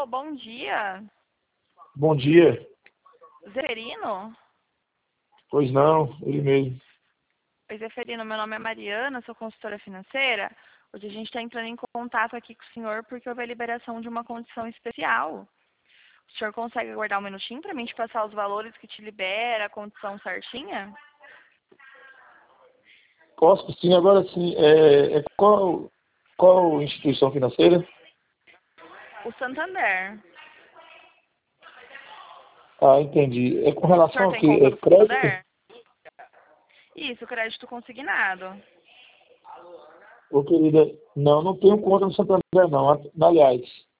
Alô, bom dia. Bom dia. Zeferino? Pois não, ele mesmo. Oi, Zeferino, meu nome é Mariana, sou consultora financeira. Hoje a gente está entrando em contato aqui com o senhor porque houve a liberação de uma condição especial. O senhor consegue aguardar um minutinho para mim te passar os valores que te libera, a condição certinha? Posso sim, agora sim. Qual instituição financeira? O Santander. Ah, entendi. É com O senhor relação a tem quê? conta É no crédito? Santander? Isso, crédito consignado. Ô, querida, não tenho conta no Santander, não. Aliás,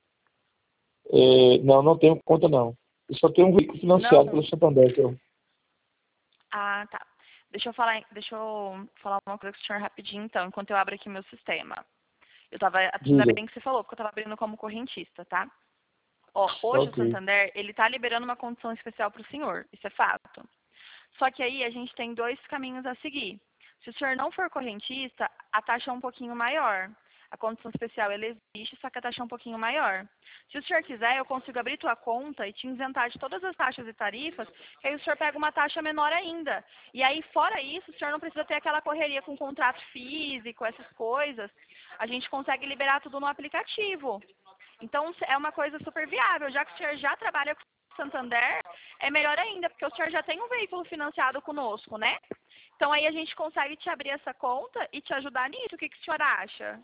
não tenho conta, não. Eu só tenho um veículo financiado Não? pelo Santander. Ah, tá. Deixa eu falar uma coisa com o senhor rapidinho, então, enquanto eu abro aqui meu sistema. Ainda Diga. bem que você falou, porque eu estava abrindo como correntista, tá? Ó, hoje o Ok. Santander, ele tá liberando uma condição especial para o senhor, isso é fato. Só que aí a gente tem dois caminhos a seguir. Se o senhor não for correntista, a taxa é um pouquinho maior. A condição especial, ela existe, só que a taxa é um pouquinho maior. Se o senhor quiser, eu consigo abrir tua conta e te isentar de todas as taxas e tarifas, que aí o senhor pega uma taxa menor ainda. E aí, fora isso, o senhor não precisa ter aquela correria com contrato físico, essas coisas. A gente consegue liberar tudo no aplicativo. Então, é uma coisa super viável. Já que o senhor já trabalha com o Santander, é melhor ainda, porque o senhor já tem um veículo financiado conosco, né? Então, aí a gente consegue te abrir essa conta e te ajudar nisso. O que o senhor acha?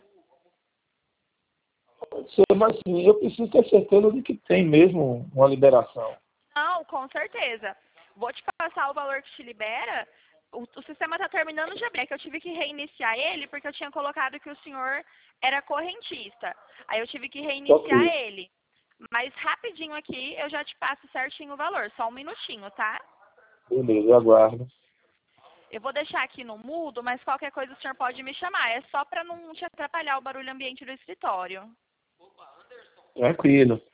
Pode ser, mas sim, eu preciso ter certeza de que tem mesmo uma liberação. Não, com certeza. Vou te passar o valor que te libera. O sistema está terminando de abrir, é que eu tive que reiniciar ele porque eu tinha colocado que o senhor era correntista. Aí eu tive que reiniciar Ok. ele. Mas rapidinho aqui eu já te passo certinho o valor, só um minutinho, tá? Beleza, eu aguardo. Eu vou deixar aqui no mudo, mas qualquer coisa o senhor pode me chamar. É só para não te atrapalhar o barulho ambiente do escritório. Tranquilo.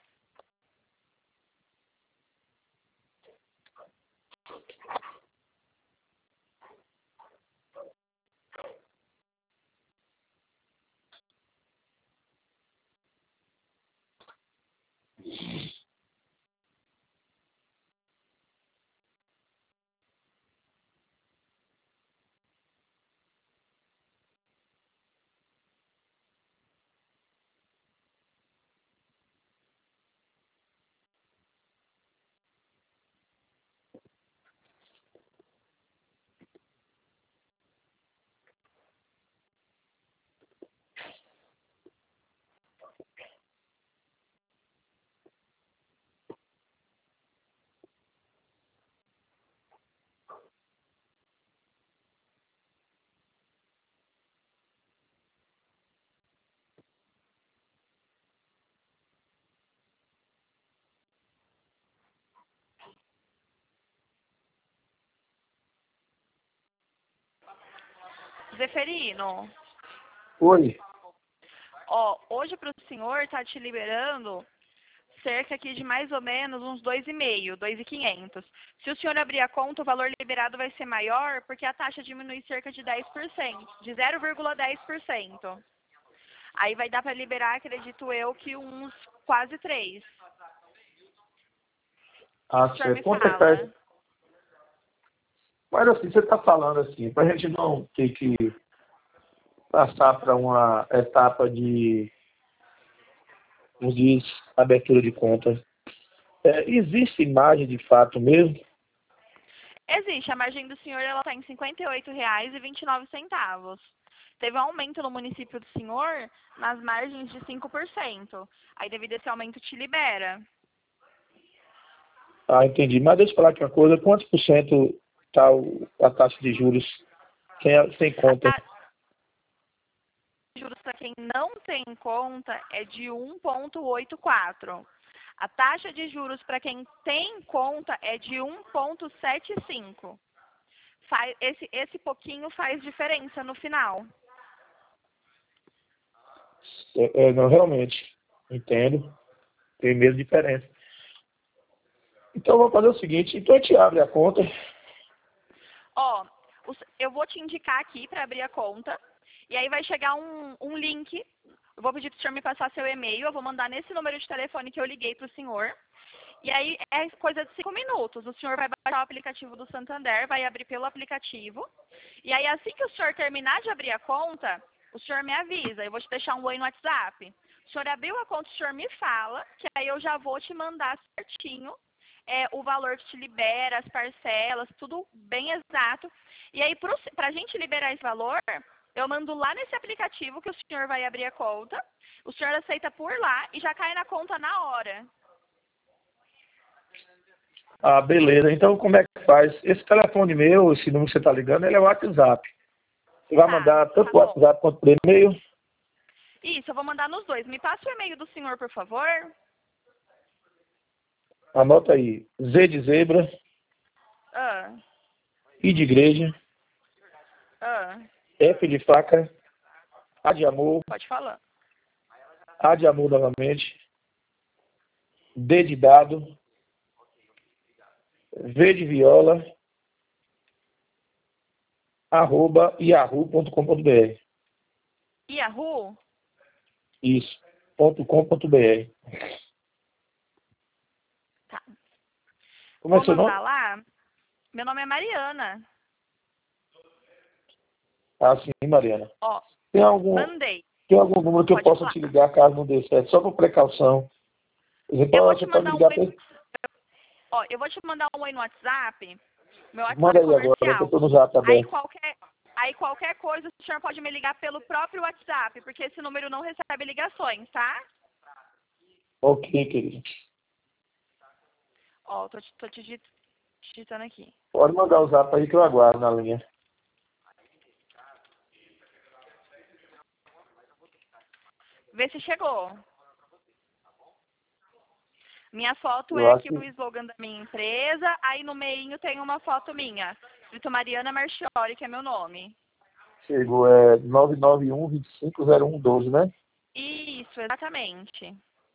Zeferino, Oi. ó, hoje para o senhor tá te liberando cerca aqui de mais ou menos uns 2,5, 2.500. Se o senhor abrir a conta, o valor liberado vai ser maior porque a taxa diminui cerca de 10%, de 0,10%. Aí vai dar para liberar, acredito eu, que uns quase 3. O que Ah, o senhor me certo. Quanto é que tá? fala? Mas assim, você está falando assim, para a gente não ter que passar para uma etapa de, como diz, abertura de conta. Existe imagem de fato mesmo? Existe, a margem do senhor ela está em R$ 58,29. Teve um aumento no município do senhor nas margens de 5%. Aí, devido a esse aumento, te libera. Ah, entendi. Mas deixa eu falar aqui uma coisa, quantos por cento está a taxa de juros sem A conta? taxa de juros para quem não tem conta é de 1,84. A taxa de juros para quem tem conta é de 1,75. Esse pouquinho faz diferença no final. Não, realmente, entendo, tem mesmo diferença. Então, vamos fazer o seguinte, então a gente abre a conta. Ó, eu vou te indicar aqui para abrir a conta. E aí vai chegar um link. Eu vou pedir para o senhor me passar seu e-mail, eu vou mandar nesse número de telefone que eu liguei para o senhor. E aí é coisa de 5 minutos. O senhor vai baixar o aplicativo do Santander, vai abrir pelo aplicativo. E aí assim que o senhor terminar de abrir a conta, o senhor me avisa. Eu vou te deixar um oi no WhatsApp. O senhor abriu a conta, o senhor me fala, que aí eu já vou te mandar certinho o valor que te libera, as parcelas, tudo bem exato. E aí, para a gente liberar esse valor, eu mando lá nesse aplicativo que o senhor vai abrir a conta, o senhor aceita por lá e já cai na conta na hora. Ah, beleza. Então, como é que faz? Esse telefone meu, esse número que você está ligando, ele é o WhatsApp. Você vai mandar tanto o WhatsApp quanto por e-mail? Isso, eu vou mandar nos dois. Me passa o e-mail do senhor, por favor. Anota aí. Z de zebra. I de igreja. F de faca. A de amor. Pode falar. A de amor novamente. D de dado. V de viola. @yahoo.com.br. Yahoo? Isso. .com.br. Tá. Como é seu nome? Lá. Meu nome é Mariana. Ah, sim, Mariana. Ó, mandei. Tem algum número que eu possa te ligar caso não dê certo? Só por precaução. Eu vou te mandar um oi. Ó, eu vou te mandar um oi no WhatsApp. Meu WhatsApp manda aí comercial. agora, que eu tô no Zap também. Aí qualquer coisa, o senhor pode me ligar pelo próprio WhatsApp, porque esse número não recebe ligações, tá? Ok, querido. Ó, tô te digitando aqui. Pode mandar o Zap aí que eu aguardo na linha. Vê se chegou. Minha foto é aqui o slogan da minha empresa, aí no meinho tem uma foto minha, escrito Mariana Marchiori, que é meu nome. Chegou, 991-250112, né? Isso, exatamente.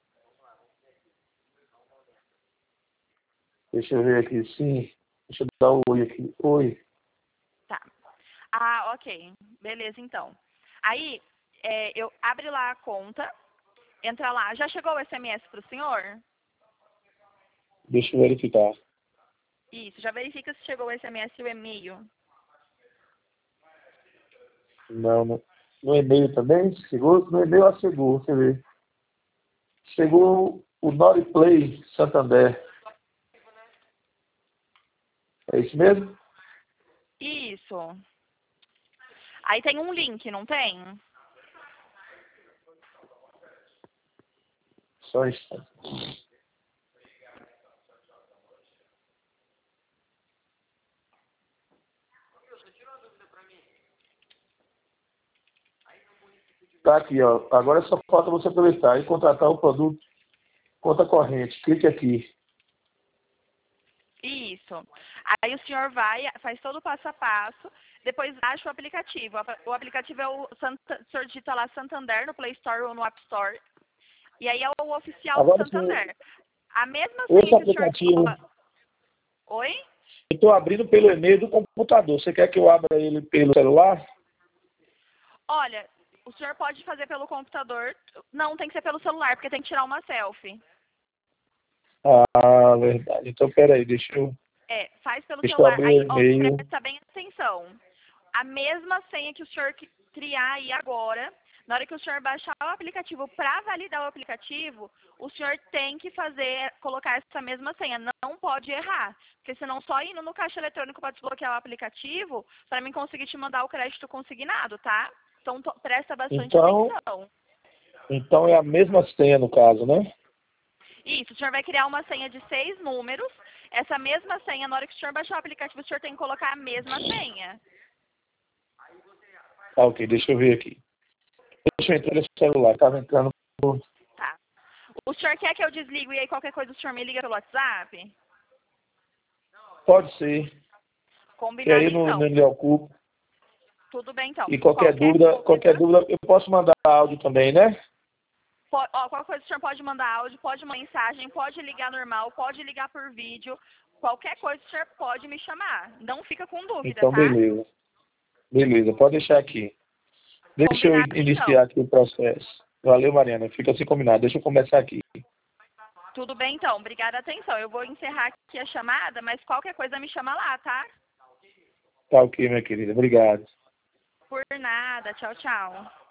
Deixa eu ver aqui, sim. Deixa eu dar um oi aqui. Oi. Tá. Ah, ok. Beleza, então. Aí, eu abro lá a conta, entra lá. Já chegou o SMS para o senhor? Deixa eu verificar. Isso, já verifica se chegou o SMS e o e-mail. Não. No e-mail também? Chegou? No e-mail chegou, você vê. Chegou o Noriplay Santander. É isso mesmo? Isso. Aí tem um link, não tem? Só um instante. Tá aqui, ó. Agora só falta você aproveitar e contratar o produto conta corrente. Clique aqui. Isso. Aí o senhor vai, faz todo o passo a passo, depois baixa o aplicativo. O aplicativo é o senhor digita lá Santander no Play Store ou no App Store. E aí é o oficial agora, do Santander. A mesma senha que aplicativo. O senhor... Oi? Eu estou abrindo pelo e-mail do computador. Você quer que eu abra ele pelo celular? Olha, o senhor pode fazer pelo computador. Não, tem que ser pelo celular, porque tem que tirar uma selfie. Ah, verdade. Então, peraí, deixa eu... Faz pelo celular. Aí, ó, presta bem atenção. A mesma senha que o senhor criar aí agora, na hora que o senhor baixar o aplicativo, para validar o aplicativo, o senhor tem que colocar essa mesma senha. Não pode errar. Porque senão só indo no caixa eletrônico para desbloquear o aplicativo, para mim conseguir te mandar o crédito consignado, tá? Então, presta bastante atenção. Então é a mesma senha no caso, né? Isso, o senhor vai criar uma senha de 6 números. Essa mesma senha, na hora que o senhor baixar o aplicativo, o senhor tem que colocar a mesma senha. Ah, ok, deixa eu ver aqui. Deixa eu entrar no celular, estava entrando. Tá. O senhor quer que eu desligo e aí qualquer coisa o senhor me liga pelo WhatsApp? Pode ser. Combinado, e aí então. não lhe ocupo. Tudo bem, então. E qualquer dúvida, eu posso mandar áudio também, né? Qualquer coisa o senhor pode mandar áudio, pode mandar mensagem, pode ligar normal, pode ligar por vídeo. Qualquer coisa o senhor pode me chamar. Não fica com dúvida, então, tá? Beleza, pode deixar aqui. Deixa eu iniciar aqui o processo. Valeu, Mariana. Fica assim combinado. Deixa eu começar aqui. Tudo bem, então. Obrigada a atenção. Eu vou encerrar aqui a chamada, mas qualquer coisa me chama lá, tá? Tá ok, minha querida. Obrigado. Por nada. Tchau, tchau.